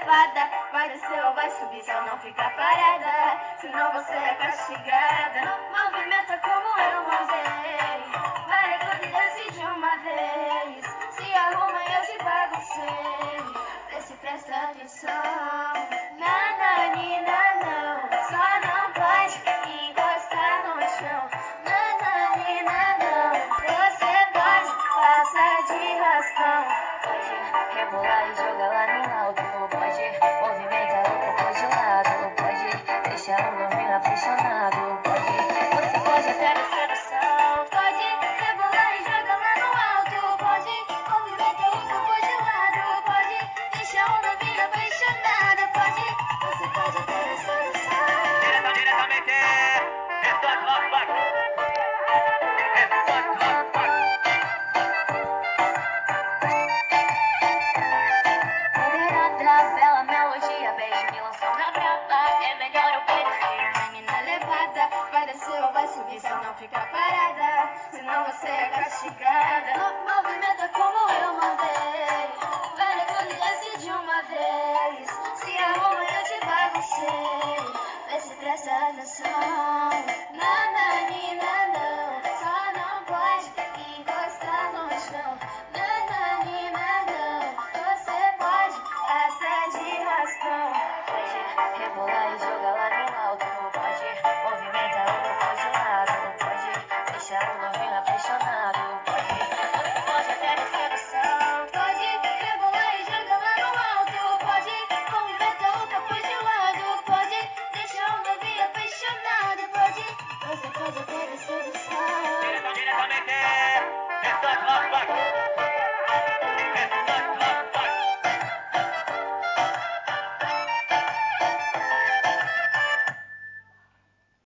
safada. Vai descer ou vai subir, só não fica parada, senão você é castigada. Movimenta como eu movei, vai recolher desce de uma vez. Se arruma e eu te baguncei, vê se presta atenção. Nananina não, só não pode encostar no chão. Nananina não, você pode passar de raspão. Pode rebolar e